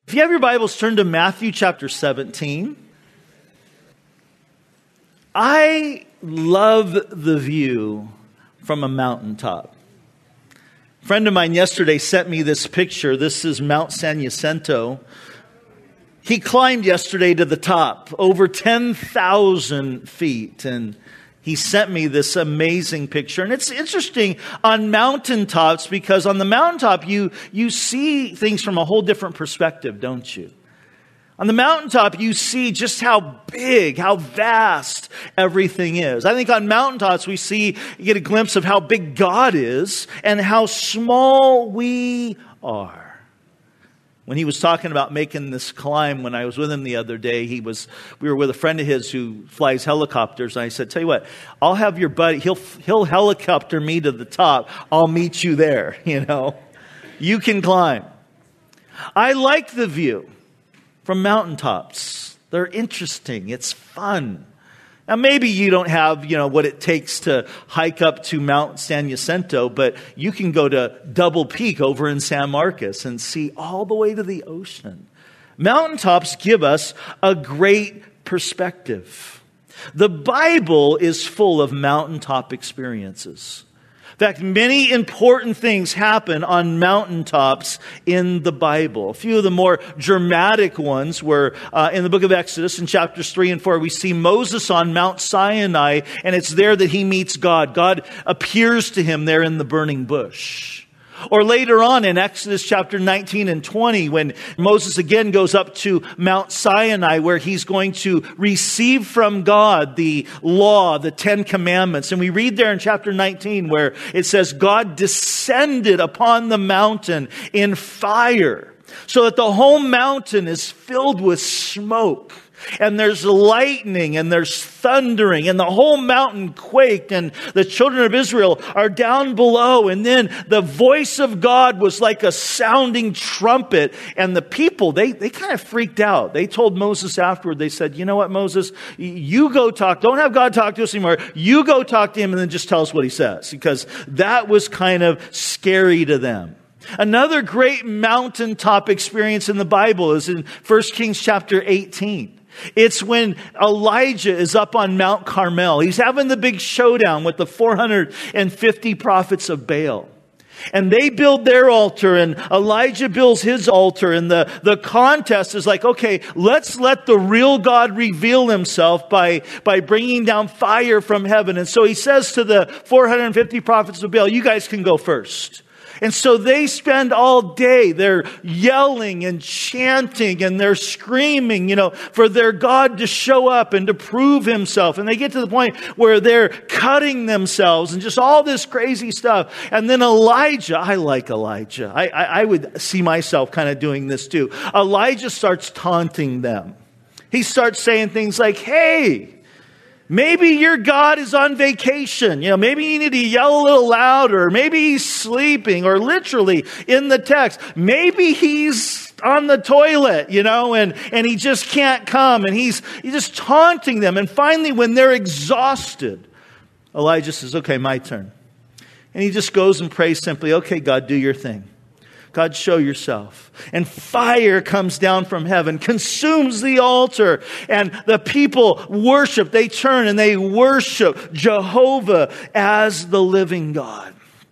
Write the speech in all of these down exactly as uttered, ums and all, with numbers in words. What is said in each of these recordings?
If you have your Bibles, turn to Matthew chapter seventeen. I love the view from a mountaintop. A friend of mine yesterday sent me this picture. This is Mount San Jacinto. He climbed yesterday to the top, over ten thousand feet, and he sent me this amazing picture. And it's interesting on mountaintops because on the mountaintop you, you see things from a whole different perspective, don't you? On the mountaintop you see just how big, how vast everything is. I think on mountaintops we see, you get a glimpse of how big God is and how small we are. When he was talking about making this climb, when I was with him the other day, he was, we were with a friend of his who flies helicopters. And I said, tell you what, I'll have your buddy, he'll, he'll helicopter me to the top. I'll meet you there, you know. You can climb. I like the view from mountaintops. They're interesting. It's fun. Now, maybe you don't have, you know, what it takes to hike up to Mount San Jacinto, but you can go to Double Peak over in San Marcos and see all the way to the ocean. Mountaintops give us a great perspective. The Bible is full of mountaintop experiences. In fact, many important things happen on mountaintops in the Bible. A few of the more dramatic ones were uh, in the book of Exodus in chapters three and four. We see Moses on Mount Sinai, and it's there that he meets God. God appears to him there in the burning bush. Or later on in Exodus chapter nineteen and twenty, when Moses again goes up to Mount Sinai, where he's going to receive from God the law, the Ten Commandments. And we read there in chapter nineteen where it says, God descended upon the mountain in fire, so that the whole mountain is filled with smoke. And there's lightning and there's thundering and the whole mountain quaked and the children of Israel are down below. And then the voice of God was like a sounding trumpet. And the people, they, they kind of freaked out. They told Moses afterward, they said, you know what, Moses, you go talk. Don't have God talk to us anymore. You go talk to him and then just tell us what he says. Because that was kind of scary to them. Another great mountaintop experience in the Bible is in First Kings chapter eighteen. It's when Elijah is up on Mount Carmel. He's having the big showdown with the four hundred fifty prophets of Baal. And they build their altar and Elijah builds his altar. And the, the contest is like, okay, let's let the real God reveal himself by, by bringing down fire from heaven. And so he says to the four hundred fifty prophets of Baal, you guys can go first. And so they spend all day, they're yelling and chanting and they're screaming, you know, for their God to show up and to prove himself. And they get to the point where they're cutting themselves and just all this crazy stuff. And then Elijah, I like Elijah. I, I, I would see myself kind of doing this too. Elijah starts taunting them. He starts saying things like, hey, maybe your God is on vacation. You know, maybe you need to yell a little louder. Maybe he's sleeping, or literally in the text, maybe he's on the toilet, you know, and, and he just can't come. And he's, he's just taunting them. And finally, when they're exhausted, Elijah says, okay, my turn. And he just goes and prays simply, okay, God, do your thing. God, show yourself. And fire comes down from heaven, consumes the altar, and the people worship. They turn and they worship Jehovah as the living God.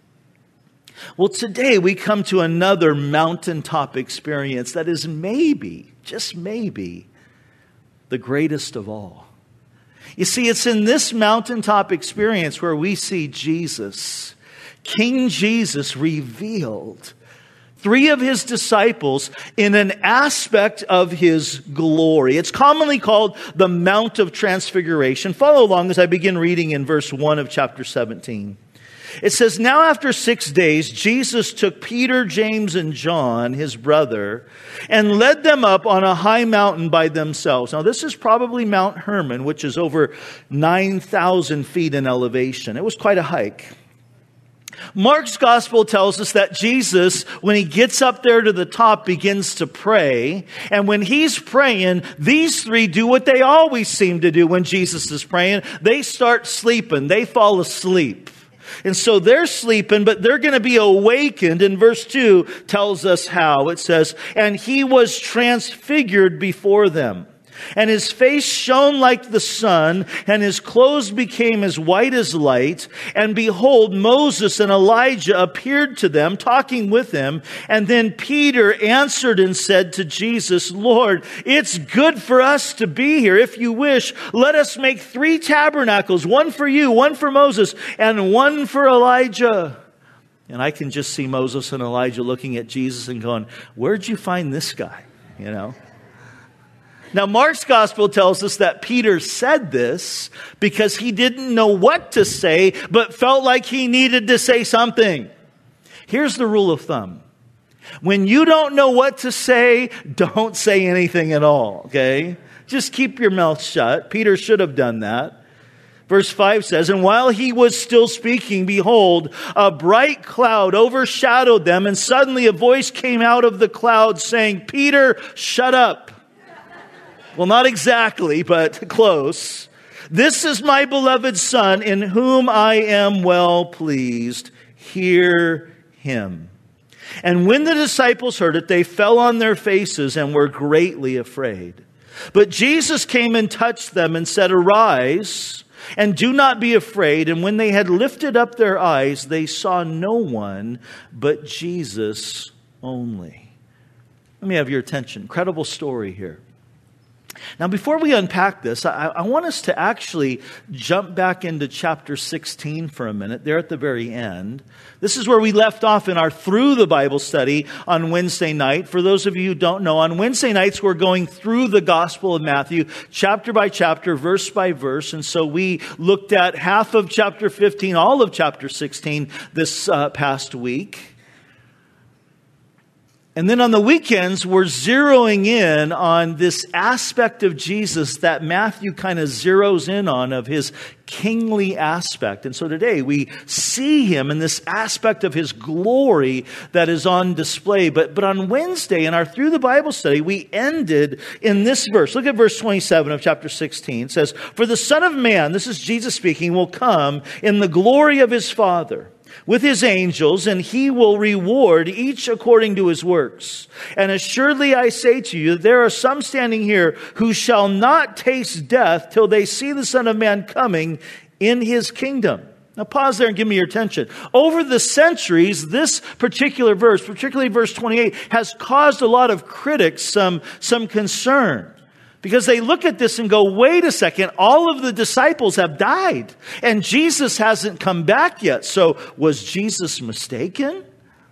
Well, today we come to another mountaintop experience that is maybe, just maybe, the greatest of all. You see, it's in this mountaintop experience where we see Jesus, King Jesus, revealed. Three of his disciples in an aspect of his glory. It's commonly called the Mount of Transfiguration. Follow along as I begin reading in verse one of chapter seventeen. It says, now after six days, Jesus took Peter, James, and John, his brother, and led them up on a high mountain by themselves. Now, this is probably Mount Hermon, which is over nine thousand feet in elevation. It was quite a hike. Mark's gospel tells us that Jesus, when he gets up there to the top, begins to pray. And when he's praying, these three do what they always seem to do when Jesus is praying. They start sleeping. They fall asleep. And so they're sleeping, but they're going to be awakened. And verse two tells us how. It says, and he was transfigured before them. And his face shone like the sun, and his clothes became as white as light. And behold, Moses and Elijah appeared to them, talking with him. And then Peter answered and said to Jesus, Lord, it's good for us to be here. If you wish, let us make three tabernacles, one for you, one for Moses, and one for Elijah. And I can just see Moses and Elijah looking at Jesus and going, where'd you find this guy? You know? Now, Mark's gospel tells us that Peter said this because he didn't know what to say, but felt like he needed to say something. Here's the rule of thumb. When you don't know what to say, don't say anything at all, okay? Just keep your mouth shut. Peter should have done that. Verse five says, and while he was still speaking, behold, a bright cloud overshadowed them, and suddenly a voice came out of the cloud saying, Peter, shut up. Well, not exactly, but close. This is my beloved Son, in whom I am well pleased. Hear him. And when the disciples heard it, they fell on their faces and were greatly afraid. But Jesus came and touched them and said, arise, and do not be afraid. And when they had lifted up their eyes, they saw no one but Jesus only. Let me have your attention. Incredible story here. Now, before we unpack this, I, I want us to actually jump back into chapter sixteen for a minute, there at the very end. This is where we left off in our Through the Bible study on Wednesday night. For those of you who don't know, on Wednesday nights, we're going through the Gospel of Matthew, chapter by chapter, verse by verse. And so we looked at half of chapter fifteen, all of chapter sixteen this uh, past week. And then on the weekends, we're zeroing in on this aspect of Jesus that Matthew kind of zeroes in on, of his kingly aspect. And so today we see him in this aspect of his glory that is on display. But, but on Wednesday, in our Through the Bible study, we ended in this verse. Look at verse twenty-seven of chapter sixteen. It says, for the Son of Man, this is Jesus speaking, will come in the glory of his Father with his angels, and he will reward each according to his works. And assuredly I say to you, there are some standing here who shall not taste death till they see the Son of Man coming in his kingdom. Now pause there and give me your attention. Over the centuries, this particular verse, particularly verse twenty-eight, has caused a lot of critics some, some concern. Because they look at this and go, wait a second, all of the disciples have died and Jesus hasn't come back yet. So was Jesus mistaken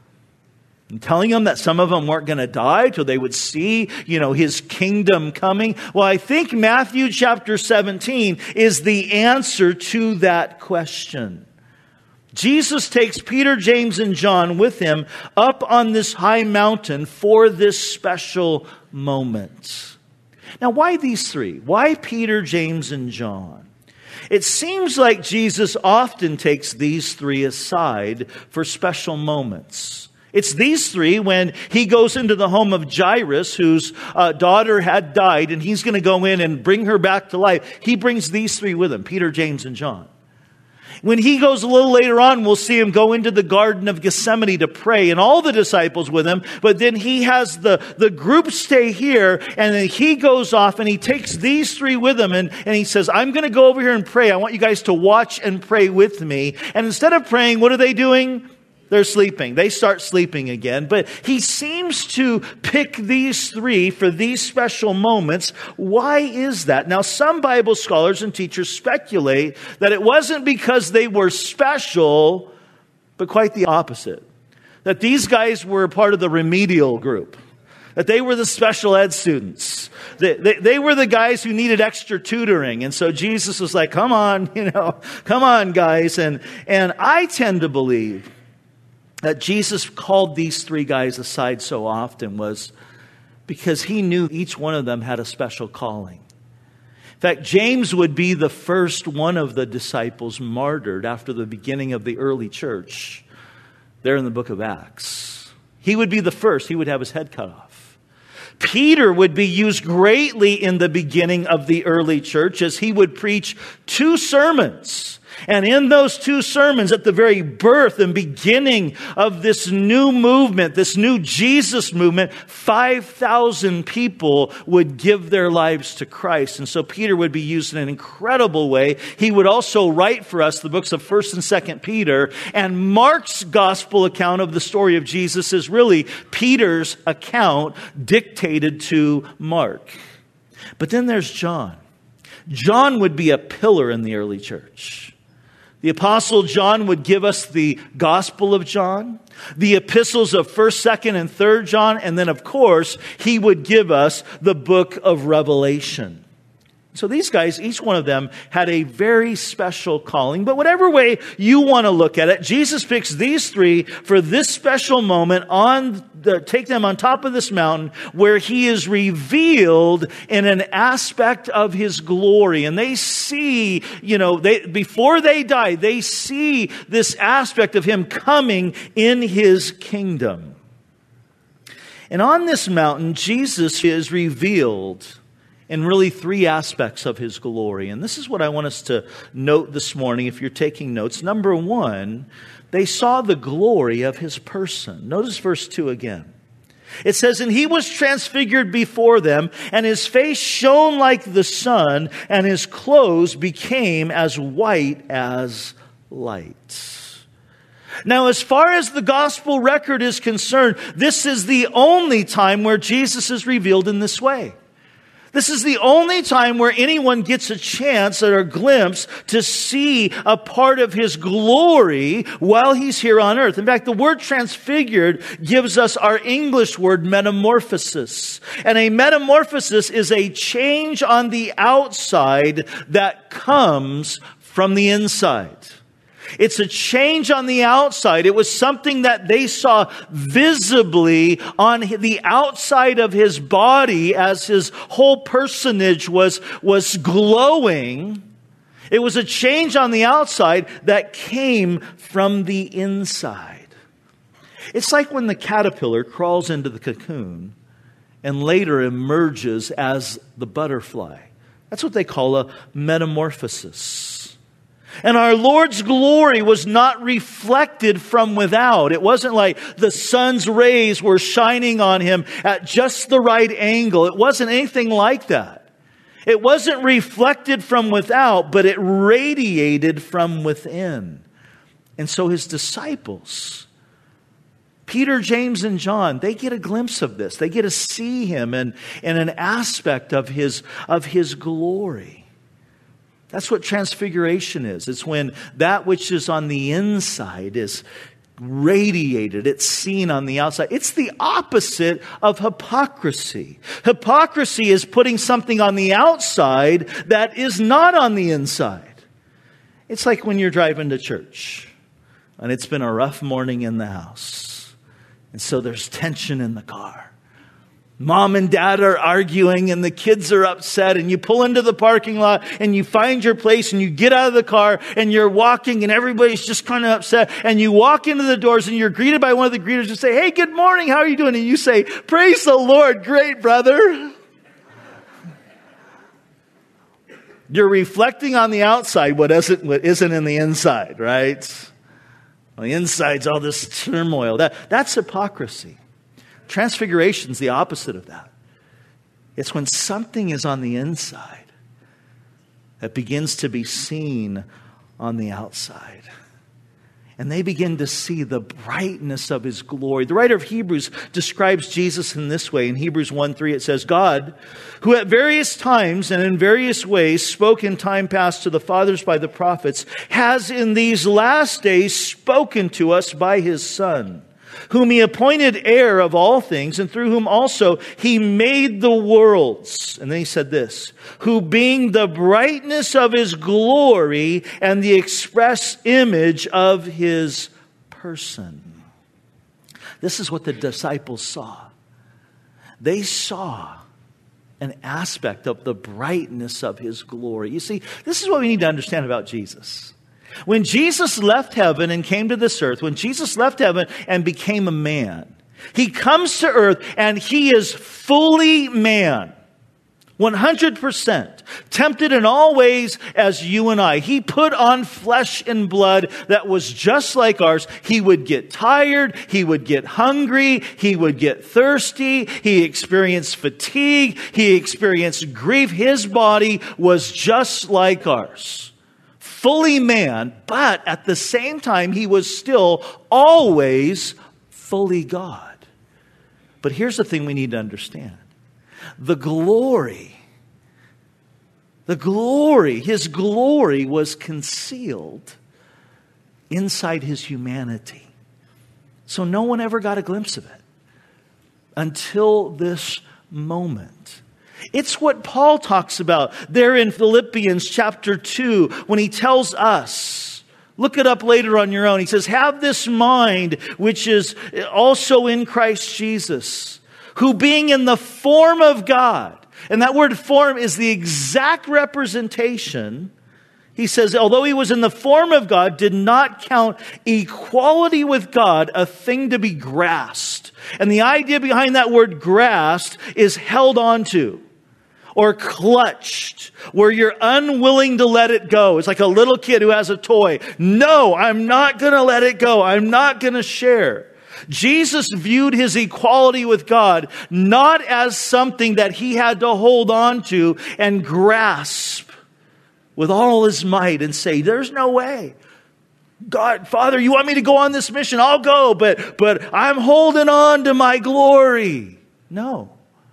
in telling them that some of them weren't going to die till they would see, you know, his kingdom coming? Well, I think Matthew chapter seventeen is the answer to that question. Jesus takes Peter, James, and John with him up on this high mountain for this special moment. Now, why these three? Why Peter, James, and John? It seems like Jesus often takes these three aside for special moments. It's these three when he goes into the home of Jairus, whose uh, daughter had died, and he's going to go in and bring her back to life. He brings these three with him, Peter, James, and John. When he goes a little later on, we'll see him go into the Garden of Gethsemane to pray, and all the disciples with him. But then he has the, the group stay here, and then he goes off and he takes these three with him, and, and he says, I'm going to go over here and pray. I want you guys to watch and pray with me. And instead of praying, what are they doing? They're sleeping. They start sleeping again. But he seems to pick these three for these special moments. Why is that? Now, some Bible scholars and teachers speculate that it wasn't because they were special, but quite the opposite. That these guys were part of the remedial group. That they were the special ed students. They, they, they were the guys who needed extra tutoring. And so Jesus was like, come on, you know, come on, guys. And, and I tend to believe that Jesus called these three guys aside so often was because he knew each one of them had a special calling. In fact, James would be the first one of the disciples martyred after the beginning of the early church there in the book of Acts. He would be the first. He would have his head cut off. Peter would be used greatly in the beginning of the early church as he would preach two sermons. And in those two sermons, at the very birth and beginning of this new movement, this new Jesus movement, five thousand people would give their lives to Christ. And so Peter would be used in an incredible way. He would also write for us the books of First and Second Peter. And Mark's gospel account of the story of Jesus is really Peter's account dictated to Mark. But then there's John. John would be a pillar in the early church. The Apostle John would give us the Gospel of John, the epistles of First, Second, and Third John, and then, of course, he would give us the book of Revelation. So these guys, each one of them had a very special calling. But whatever way you want to look at it, Jesus picks these three for this special moment on the, take them on top of this mountain where he is revealed in an aspect of his glory. And they see, you know, they, before they die, they see this aspect of him coming in his kingdom. And on this mountain, Jesus is revealed in really three aspects of his glory. And this is what I want us to note this morning if you're taking notes. Number one, they saw the glory of his person. Notice verse two again. It says, "And he was transfigured before them, and his face shone like the sun, and his clothes became as white as light." Now, as far as the gospel record is concerned, this is the only time where Jesus is revealed in this way. This is the only time where anyone gets a chance or a glimpse to see a part of his glory while he's here on earth. In fact, the word transfigured gives us our English word metamorphosis. And a metamorphosis is a change on the outside that comes from the inside. It's a change on the outside. It was something that they saw visibly on the outside of his body as his whole personage was, was glowing. It was a change on the outside that came from the inside. It's like when the caterpillar crawls into the cocoon and later emerges as the butterfly. That's what they call a metamorphosis. And our Lord's glory was not reflected from without. It wasn't like the sun's rays were shining on him at just the right angle. It wasn't anything like that. It wasn't reflected from without, but it radiated from within. And so his disciples, Peter, James, and John, they get a glimpse of this. They get to see him in, in an aspect of his, of his glory. That's what transfiguration is. It's when that which is on the inside is radiated. It's seen on the outside. It's the opposite of hypocrisy. Hypocrisy is putting something on the outside that is not on the inside. It's like when you're driving to church and it's been a rough morning in the house. And so there's tension in the car. Mom and dad are arguing and the kids are upset, and you pull into the parking lot and you find your place and you get out of the car and you're walking and everybody's just kind of upset, and you walk into the doors and you're greeted by one of the greeters who say, "Hey, good morning, how are you doing?" And you say, "Praise the Lord, great, brother." You're reflecting on the outside what isn't, what isn't in the inside, right? On the inside's all this turmoil. That, that's hypocrisy. Transfiguration is the opposite of that. It's when something is on the inside that begins to be seen on the outside. And they begin to see the brightness of his glory. The writer of Hebrews describes Jesus in this way. In Hebrews one three it says, "God, who at various times and in various ways spoke in time past to the fathers by the prophets, has in these last days spoken to us by his Son, whom he appointed heir of all things, and through whom also he made the worlds." And then he said this, "who being the brightness of his glory and the express image of his person." This is what the disciples saw. They saw an aspect of the brightness of his glory. You see, this is what we need to understand about Jesus. When Jesus left heaven and came to this earth, when Jesus left heaven and became a man, he comes to earth and he is fully man. one hundred percent. Tempted in all ways as you and I. He put on flesh and blood that was just like ours. He would get tired. He would get hungry. He would get thirsty. He experienced fatigue. He experienced grief. His body was just like ours. Fully man, but at the same time, he was still always fully God. But here's the thing we need to understand. The glory, the glory, his glory was concealed inside his humanity. So no one ever got a glimpse of it until this moment. It's what Paul talks about there in Philippians chapter two when he tells us, look it up later on your own. He says, have this mind which is also in Christ Jesus, who being in the form of God, and that word form is the exact representation. He says, although he was in the form of God, did not count equality with God a thing to be grasped. And the idea behind that word grasped is held onto or clutched, where you're unwilling to let it go. It's like a little kid who has a toy. No, I'm not going to let it go. I'm not going to share. Jesus viewed his equality with God not as something that he had to hold on to and grasp with all his might and say, there's no way. God, Father, you want me to go on this mission? I'll go, but, but I'm holding on to my glory. No.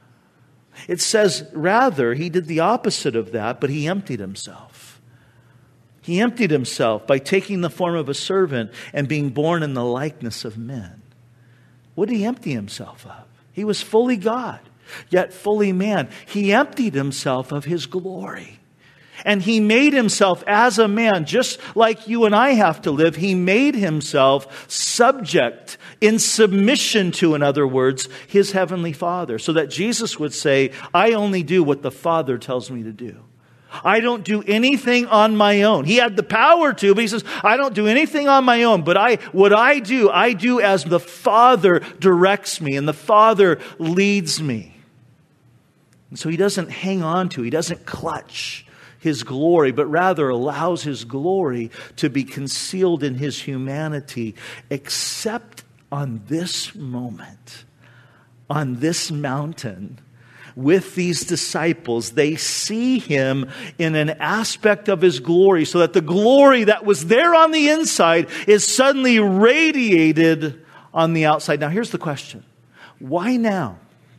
It says, rather, he did the opposite of that, but he emptied himself. He emptied himself by taking the form of a servant and being born in the likeness of men. What did he empty himself of? He was fully God, yet fully man. He emptied himself of his glory. And he made himself as a man, just like you and I have to live. He made himself subject, in submission to, in other words, his heavenly Father. So that Jesus would say, I only do what the Father tells me to do. I don't do anything on my own. He had the power to, but he says, I don't do anything on my own. But I, what I do, I do as the Father directs me and the Father leads me. And so he doesn't hang on to, he doesn't clutch his glory, but rather allows his glory to be concealed in his humanity, except on this moment, on this mountain, with these disciples. They see him in an aspect of his glory, so that the glory that was there on the inside is suddenly radiated on the outside. Now, here's the question. Why now?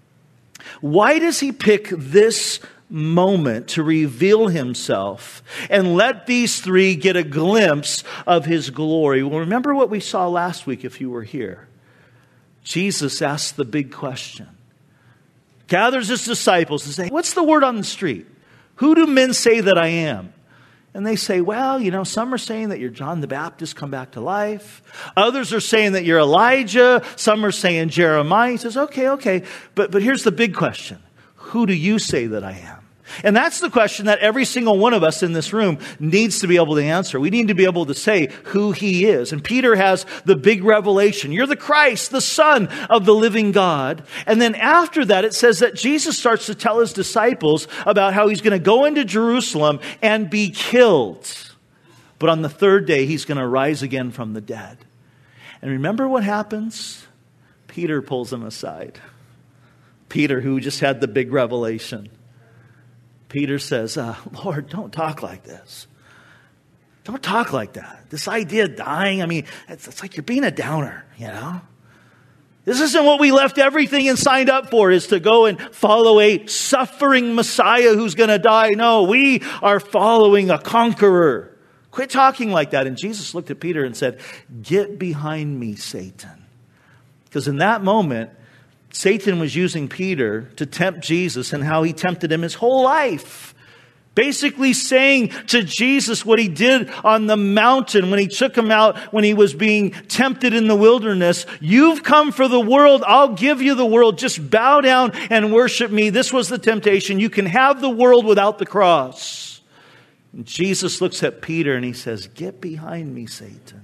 Why does he pick this moment to reveal himself and let these three get a glimpse of his glory? Well, remember what we saw last week if you were here. Jesus asked the big question. Gathers his disciples and say, what's the word on the street? Who do men say that I am? And they say, well, you know, some are saying that you're John the Baptist come back to life. Others are saying that you're Elijah. Some are saying Jeremiah. He says, okay, okay. But, but here's the big question. Who do you say that I am? And that's the question that every single one of us in this room needs to be able to answer. We need to be able to say who he is. And Peter has the big revelation. You're the Christ, the Son of the living God. And then after that, it says that Jesus starts to tell his disciples about how he's going to go into Jerusalem and be killed. But on the third day, he's going to rise again from the dead. And remember what happens? Peter pulls him aside. Peter, who just had the big revelation. Peter says, uh, Lord, don't talk like this. Don't talk like that. This idea of dying, I mean, it's, it's like you're being a downer, you know? This isn't what we left everything and signed up for, is to go and follow a suffering Messiah who's going to die. No, we are following a conqueror. Quit talking like that. And Jesus looked at Peter and said, get behind me, Satan. Because in that moment, Satan was using Peter to tempt Jesus and how he tempted him his whole life. Basically saying to Jesus what he did on the mountain when he took him out when he was being tempted in the wilderness. You've come for the world. I'll give you the world. Just bow down and worship me. This was the temptation. You can have the world without the cross. And Jesus looks at Peter and he says, get behind me, Satan.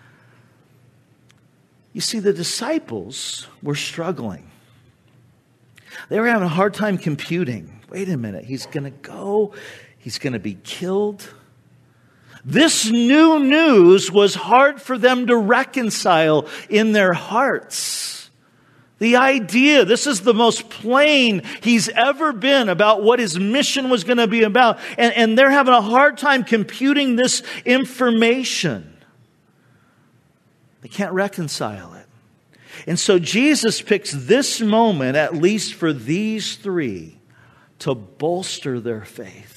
You see, the disciples were struggling. They were having a hard time computing. wait a minute, he's going to go, he's going to be killed. This new news was hard for them to reconcile in their hearts. The idea, this is the most plain he's ever been about what his mission was going to be about. And, and they're having a hard time computing this information. They can't reconcile it. And so Jesus picks this moment, at least for these three, to bolster their faith.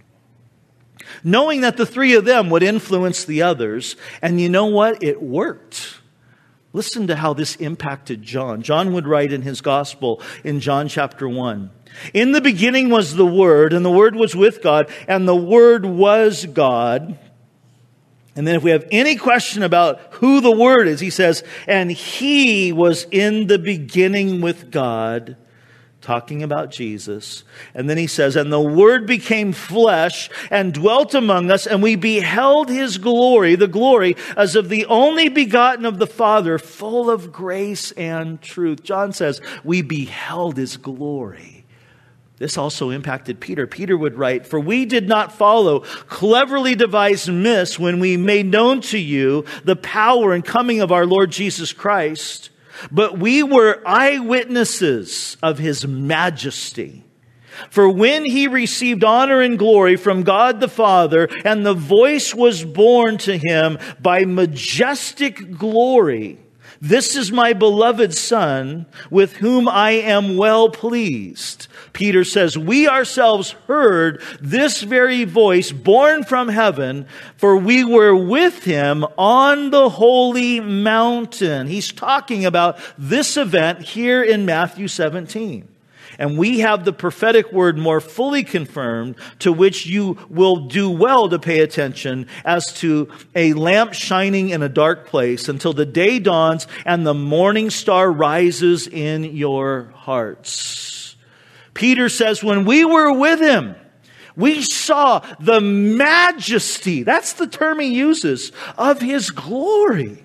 Knowing that the three of them would influence the others. And you know what? It worked. Listen to how this impacted John. John would write in his gospel in John chapter one. In the beginning was the Word, and the Word was with God, and the Word was God. And then if we have any question about who the Word is, he says, and He was in the beginning with God. Talking about Jesus. And then he says, and the Word became flesh and dwelt among us, and we beheld His glory, the glory as of the only begotten of the Father, full of grace and truth. John says, we beheld His glory. This also impacted Peter. Peter would write, for we did not follow cleverly devised myths when we made known to you the power and coming of our Lord Jesus Christ, but we were eyewitnesses of His majesty. For when He received honor and glory from God the Father, and the voice was borne to Him by majestic glory, this is my beloved Son, with whom I am well pleased. Peter says, we ourselves heard this very voice born from heaven, for we were with Him on the holy mountain. He's talking about this event here in Matthew seventeen. And we have the prophetic word more fully confirmed, to which you will do well to pay attention, as to a lamp shining in a dark place until the day dawns and the morning star rises in your hearts. Peter says, when we were with Him, we saw the majesty, that's the term he uses, of His glory.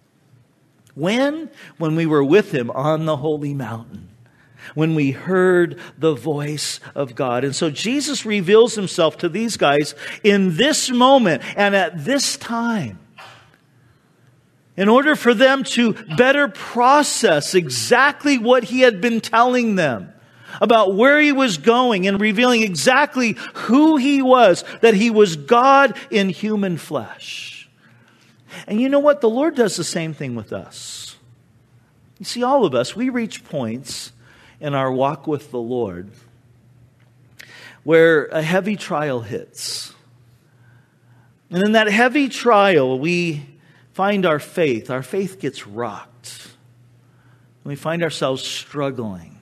When? When we were with Him on the holy mountain. When we heard the voice of God. And so Jesus reveals Himself to these guys in this moment and at this time, in order for them to better process exactly what He had been telling them about where He was going, and revealing exactly who He was, that He was God in human flesh. And you know what? The Lord does the same thing with us. You see, all of us, we reach points in our walk with the Lord where a heavy trial hits. And in that heavy trial, we find our faith. Our faith gets rocked. We find ourselves struggling.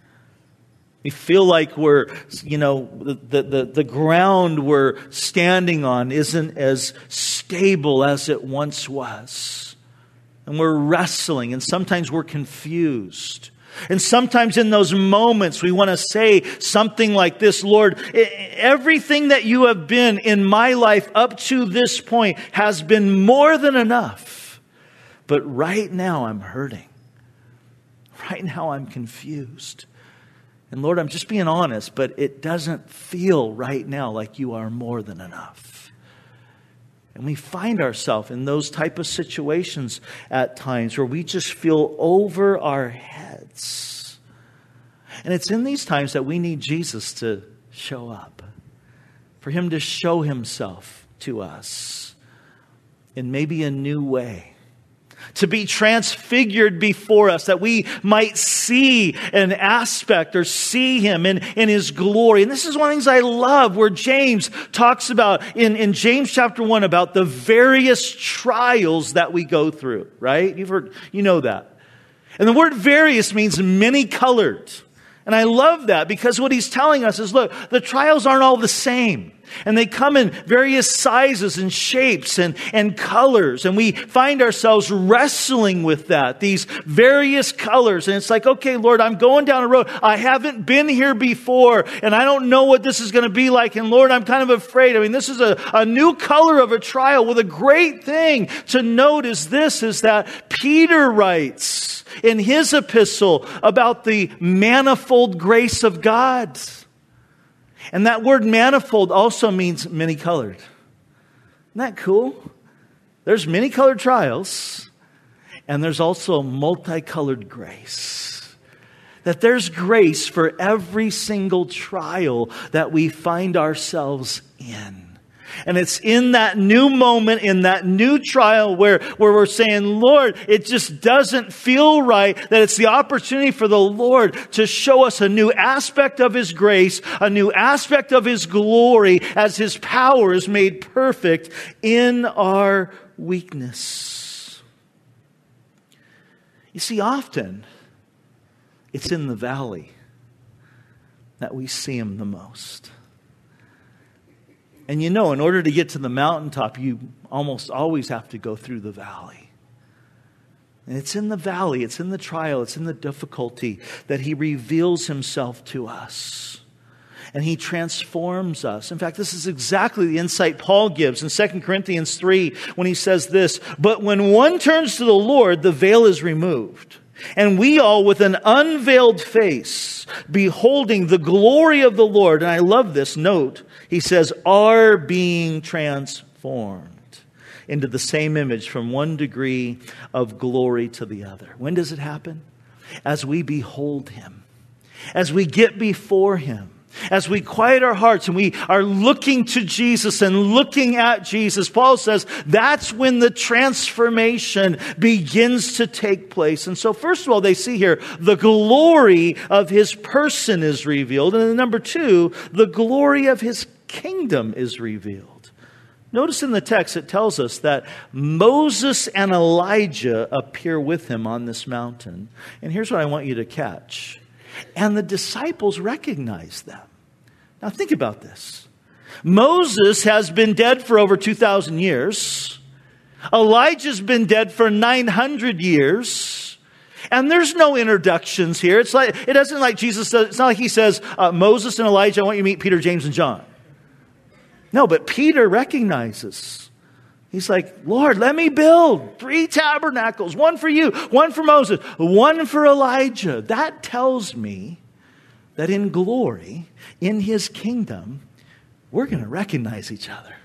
We feel like we're, you know, the, the, the ground we're standing on isn't as stable as it once was. And we're wrestling, and sometimes we're confused. And sometimes in those moments we want to say something like this, Lord, everything that you have been in my life up to this point has been more than enough. But right now I'm hurting. Right now I'm confused. And Lord, I'm just being honest, but it doesn't feel right now like you are more than enough. And we find ourselves in those type of situations at times where we just feel over our heads. And it's in these times that we need Jesus to show up. For Him to show Himself to us in maybe a new way. To be transfigured before us, that we might see an aspect or see Him in, in His glory. And this is one of the things I love, where James talks about in, in James chapter one about the various trials that we go through, right? You've heard, you know that. And the word various means many colored. And I love that, because what he's telling us is, look, the trials aren't all the same. And they come in various sizes and shapes and, and colors. And we find ourselves wrestling with that, these various colors. And it's like, okay, Lord, I'm going down a road. I haven't been here before, and I don't know what this is going to be like. And Lord, I'm kind of afraid. I mean, this is a, a new color of a trial. Well, the great thing to note is this, is that Peter writes in his epistle about the manifold grace of God. And that word manifold also means many colored. Isn't that cool? There's many colored trials, and there's also multicolored grace. That there's grace for every single trial that we find ourselves in. And it's in that new moment, in that new trial where, where we're saying, Lord, it just doesn't feel right, that it's the opportunity for the Lord to show us a new aspect of His grace, a new aspect of His glory as His power is made perfect in our weakness. You see, often it's in the valley that we see Him the most. And you know, in order to get to the mountaintop, you almost always have to go through the valley. And it's in the valley, it's in the trial, it's in the difficulty that He reveals Himself to us. And He transforms us. In fact, this is exactly the insight Paul gives in Second Corinthians three when he says this, "But when one turns to the Lord, the veil is removed. And we all with an unveiled face, beholding the glory of the Lord," and I love this note, he says, "are being transformed into the same image from one degree of glory to the other." When does it happen? As we behold Him. As we get before Him. As we quiet our hearts and we are looking to Jesus and looking at Jesus, Paul says that's when the transformation begins to take place. And so first of all, they see here the glory of His person is revealed. And then number two, the glory of His kingdom is revealed. Notice in the text it tells us that Moses and Elijah appear with Him on this mountain. And here's what I want you to catch. And the disciples recognize them. Now think about this. Moses has been dead for over two thousand years. Elijah's been dead for nine hundred years. And there's no introductions here. It's like, it doesn't like Jesus says, it's not like He says, uh, Moses and Elijah, I want you to meet Peter, James, and John. No, but Peter recognizes. He's like, Lord, let me build three tabernacles, one for you, one for Moses, one for Elijah. That tells me that in glory, in His kingdom, we're going to recognize each other.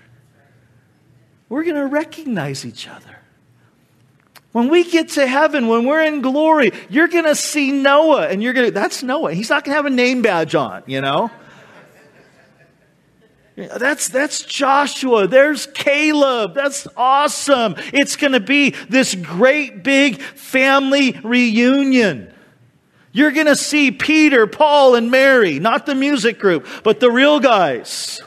We're going to recognize each other. When we get to heaven, when we're in glory, you're going to see Noah and you're going to, that's Noah. He's not going to have a name badge on, you know. That's, that's Joshua. There's Caleb. That's awesome. It's going to be this great big family reunion. You're going to see Peter, Paul, and Mary, not the music group, but the real guys.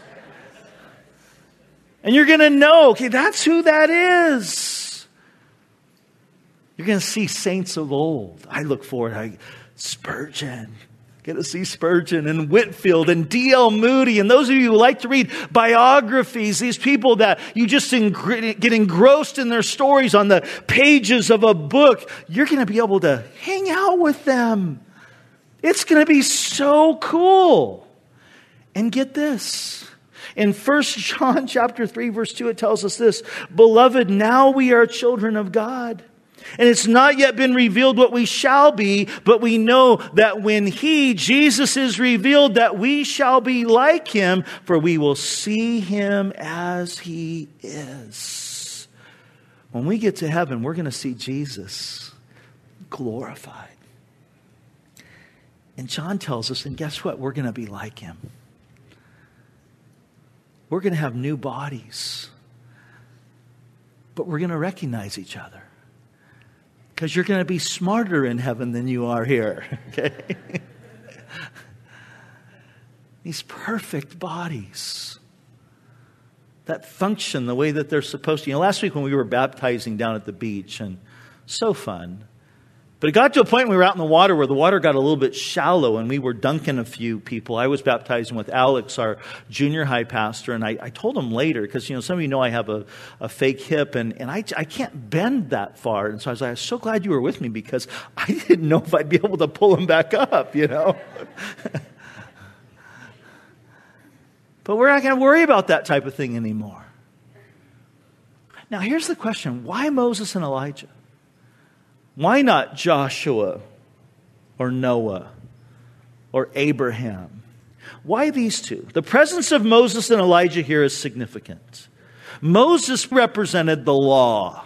And you're going to know, okay, that's who that is. You're going to see saints of old. I look forward to Spurgeon. Get to see Spurgeon and Whitefield and D L Moody. And those of you who like to read biographies, these people that you just get engrossed in their stories on the pages of a book, you're going to be able to hang out with them. It's going to be so cool. And get this. In First John chapter three, verse two, it tells us this. Beloved, now we are children of God. And it's not yet been revealed what we shall be, but we know that when He, Jesus, is revealed, that we shall be like Him, for we will see Him as He is. When we get to heaven, we're going to see Jesus glorified. And John tells us, and guess what? We're going to be like Him. We're going to have new bodies. But we're going to recognize each other. Because you're going to be smarter in heaven than you are here. Okay? These perfect bodies that function the way that they're supposed to. You know, last week when we were baptizing down at the beach, and so fun. But it got to a point when we were out in the water where the water got a little bit shallow and we were dunking a few people. I was baptizing with Alex, our junior high pastor, and I, I told him later, because you know some of you know I have a, a fake hip, and, and I, I can't bend that far. And so I was like, I was so glad you were with me, because I didn't know if I'd be able to pull him back up, you know. But we're not going to worry about that type of thing anymore. Now here's the question. Why Moses and Elijah? Why not Joshua or Noah or Abraham? Why these two? The presence of Moses and Elijah here is significant. Moses represented the law.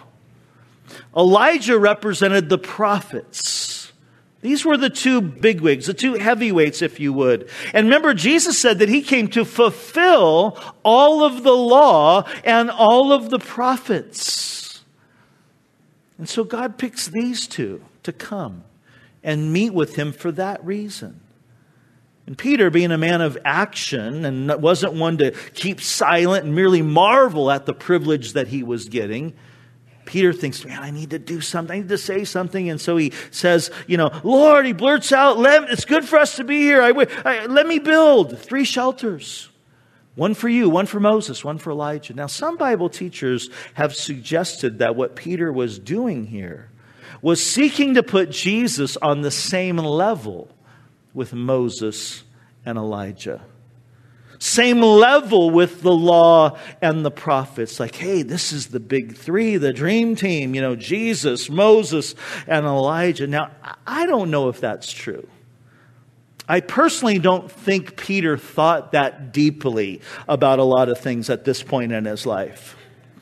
Elijah represented the prophets. These were the two bigwigs, the two heavyweights, if you would. And remember, Jesus said that he came to fulfill all of the law and all of the prophets. And so God picks these two to come and meet with him for that reason. And Peter, being a man of action and wasn't one to keep silent and merely marvel at the privilege that he was getting, Peter thinks, man, I need to do something. I need to say something. And so he says, you know, Lord, he blurts out, let, it's good for us to be here. I, I, let me build three shelters. One for you, one for Moses, one for Elijah. Now, some Bible teachers have suggested that what Peter was doing here was seeking to put Jesus on the same level with Moses and Elijah. Same level with the law and the prophets. Like, hey, this is the big three, the dream team, you know, Jesus, Moses, and Elijah. Now, I don't know if that's true. I personally don't think Peter thought that deeply about a lot of things at this point in his life.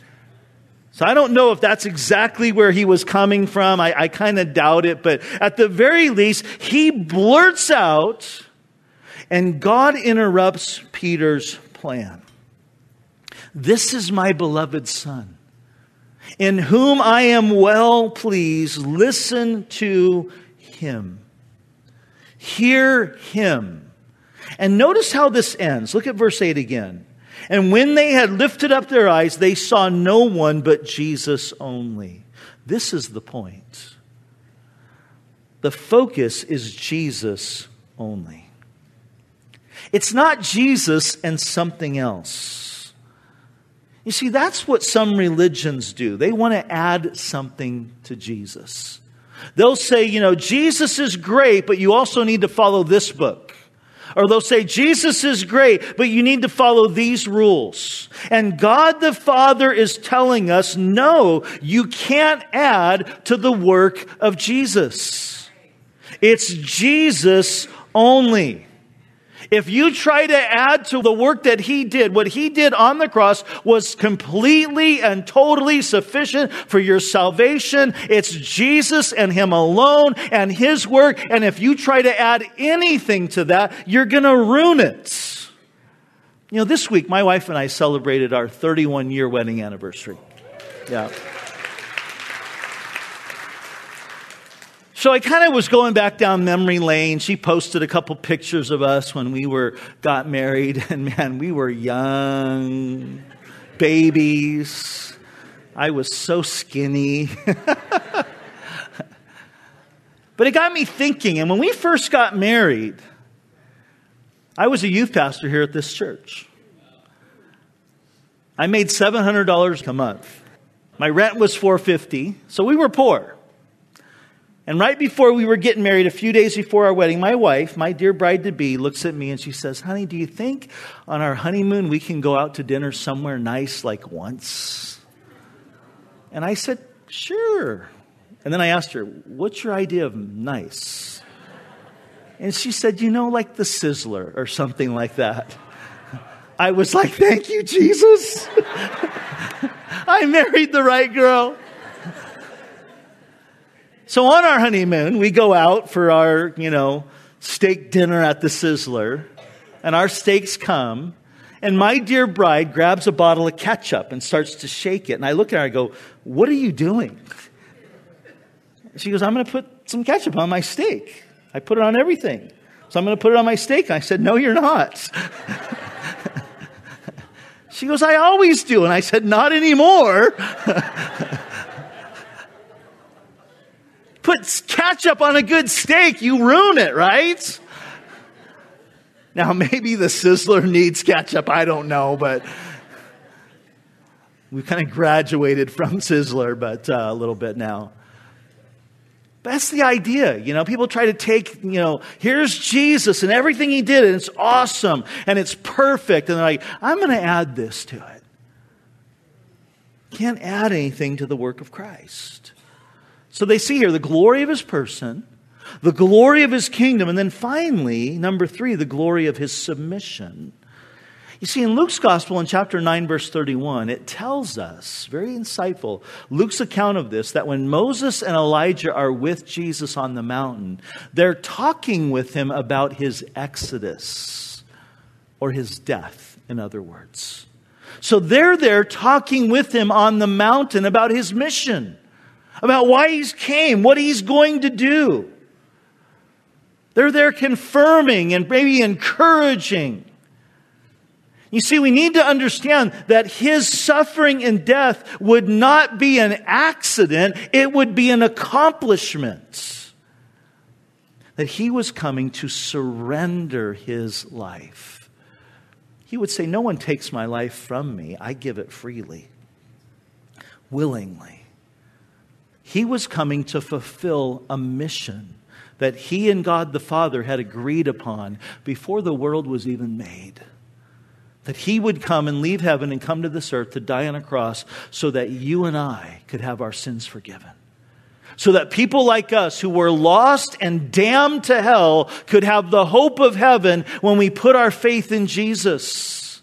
So I don't know if that's exactly where he was coming from. I, I kind of doubt it. But at the very least, he blurts out, and God interrupts Peter's plan. This is my beloved Son, in whom I am well pleased. Listen to him. Hear him. And notice how this ends. Look at verse eight again. And when they had lifted up their eyes, they saw no one but Jesus only. This is the point. The focus is Jesus only. It's not Jesus and something else. You see, that's what some religions do. They want to add something to Jesus. They'll say, you know, Jesus is great, but you also need to follow this book. Or they'll say, Jesus is great, but you need to follow these rules. And God the Father is telling us, no, you can't add to the work of Jesus. It's Jesus only. If you try to add to the work that he did, what he did on the cross was completely and totally sufficient for your salvation. It's Jesus and him alone and his work. And if you try to add anything to that, you're going to ruin it. You know, this week, my wife and I celebrated our thirty-one year wedding anniversary. Yeah. So I kind of was going back down memory lane. She posted a couple pictures of us when we were got married. And man, we were young, babies. I was so skinny. But it got me thinking. And when we first got married, I was a youth pastor here at this church. I made seven hundred dollars a month. My rent was four hundred fifty dollars. So we were poor. And right before we were getting married, a few days before our wedding, my wife, my dear bride-to-be, looks at me and she says, honey, do you think on our honeymoon we can go out to dinner somewhere nice like once? And I said, sure. And then I asked her, what's your idea of nice? And she said, you know, like the Sizzler or something like that. I was like, thank you, Jesus. I married the right girl. So on our honeymoon, we go out for our, you know, steak dinner at the Sizzler. And our steaks come. And my dear bride grabs a bottle of ketchup and starts to shake it. And I look at her and I go, what are you doing? She goes, I'm going to put some ketchup on my steak. I put it on everything. So I'm going to put it on my steak. And I said, no, you're not. She goes, I always do. And I said, not anymore. Put ketchup on a good steak, you ruin it, right? Now, maybe the Sizzler needs ketchup. I don't know, but we've kind of graduated from Sizzler, but uh, a little bit now. But that's the idea. You know, people try to take, you know, here's Jesus and everything he did, and it's awesome, and it's perfect. And they're like, I'm going to add this to it. Can't add anything to the work of Christ. So they see here the glory of his person, The glory of his kingdom. And then finally, number three, the glory of his submission. You see, in Luke's gospel in chapter nine, verse thirty-one, it tells us, very insightful, Luke's account of this, that when Moses and Elijah are with Jesus on the mountain, they're talking with him about his exodus, or his death, in other words. So they're there talking with him on the mountain about his mission, about why he's came, what he's going to do. They're there confirming and maybe encouraging. You see, we need to understand that his suffering and death would not be an accident. It would be an accomplishment. That he was coming to surrender his life. He would say, no one takes my life from me. I give it freely, willingly. He was coming to fulfill a mission that he and God the Father had agreed upon before the world was even made. That he would come and leave heaven and come to this earth to die on a cross so that you and I could have our sins forgiven. So that people like us who were lost and damned to hell could have the hope of heaven when we put our faith in Jesus.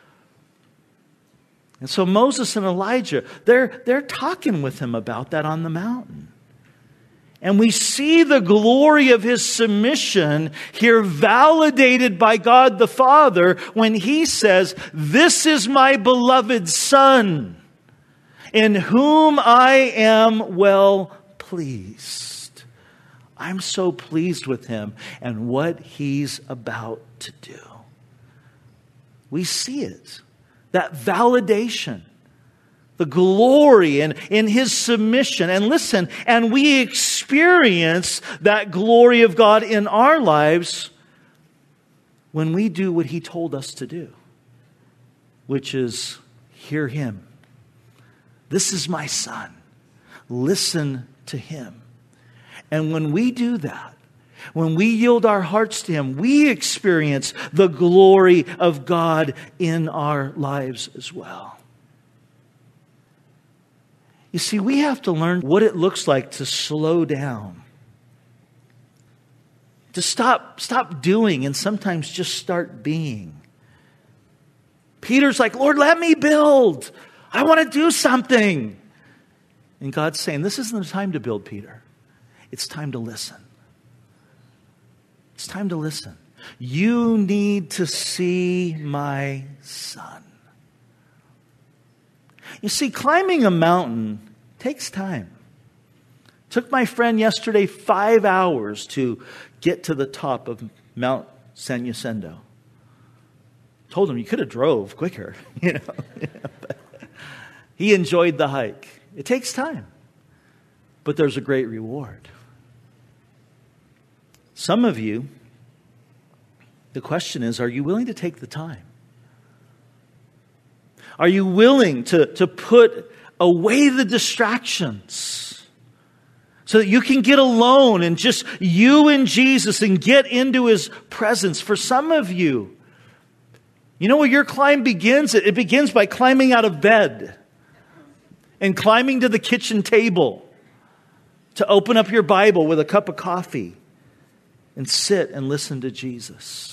And so Moses and Elijah, they're, they're talking with him about that on the mountain. And we see the glory of his submission here validated by God the Father when he says, "This is my beloved Son, in whom I am well pleased." I'm so pleased with him and what he's about to do. We see it, that validation. The glory in, in his submission. And listen, and we experience that glory of God in our lives when we do what he told us to do, which is hear him. This is my Son. Listen to him. And when we do that, when we yield our hearts to him, we experience the glory of God in our lives as well. You see, we have to learn what it looks like to slow down. To stop, stop doing and sometimes just start being. Peter's like, "Lord, let me build. I want to do something." And God's saying, this isn't the time to build, Peter. It's time to listen. It's time to listen. You need to see my Son. You see, climbing a mountain takes time. Took my friend yesterday five hours to get to the top of Mount San Jacinto. Told him you could have drove quicker, you know. But he enjoyed the hike. It takes time, but there's a great reward. Some of you, the question is, are you willing to take the time? Are you willing to, to put away the distractions so that you can get alone and just you and Jesus and get into his presence? For some of you, you know where your climb begins? It begins by climbing out of bed and climbing to the kitchen table to open up your Bible with a cup of coffee and sit and listen to Jesus.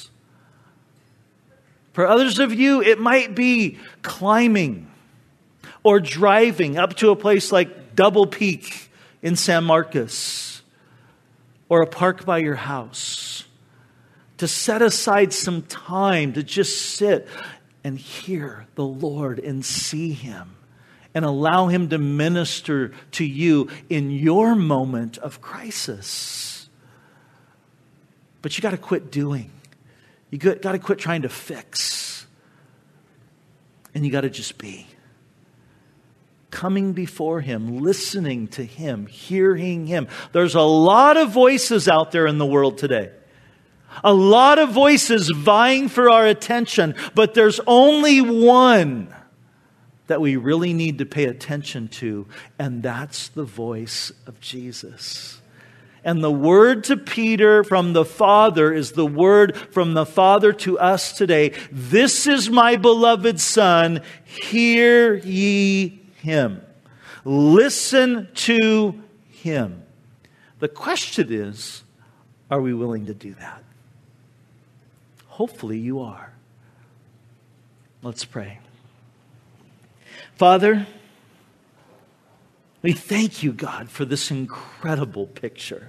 For others of you, it might be climbing or driving up to a place like Double Peak in San Marcos or a park by your house to set aside some time to just sit and hear the Lord and see him and allow him to minister to you in your moment of crisis. But you got to quit doing. You got to quit trying to fix. And you got to just be. Coming before him, listening to him, hearing him. There's a lot of voices out there in the world today. A lot of voices vying for our attention. But there's only one that we really need to pay attention to. And that's the voice of Jesus. And the word to Peter from the Father is the word from the Father to us today. This is my beloved Son. Hear ye him. Listen to him. The question is, are we willing to do that? Hopefully you are. Let's pray. Father, we thank you, God, for this incredible picture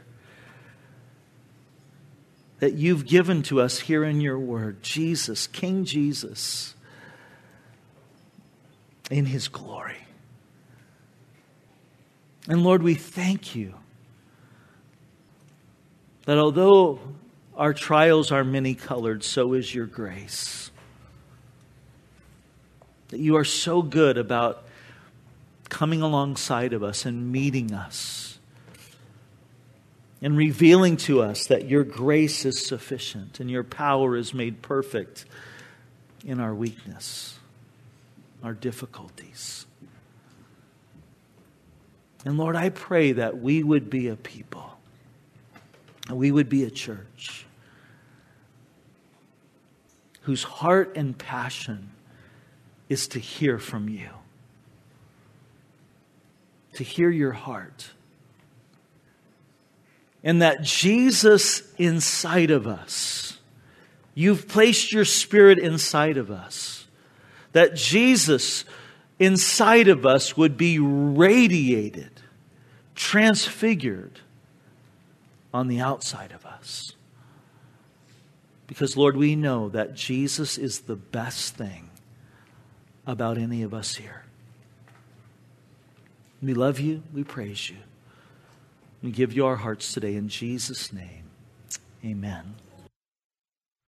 that you've given to us here in your word. Jesus, King Jesus, in his glory. And Lord, we thank you that although our trials are many-colored, so is your grace. That you are so good about coming alongside of us and meeting us and revealing to us that your grace is sufficient and your power is made perfect in our weakness, our difficulties. And Lord, I pray that we would be a people, we would be a church whose heart and passion is to hear from you, to hear your heart. And that Jesus inside of us, you've placed your Spirit inside of us, that Jesus inside of us would be radiated, transfigured on the outside of us. Because, Lord, we know that Jesus is the best thing about any of us here. We love you. We praise you. We give you our hearts today in Jesus' name. Amen.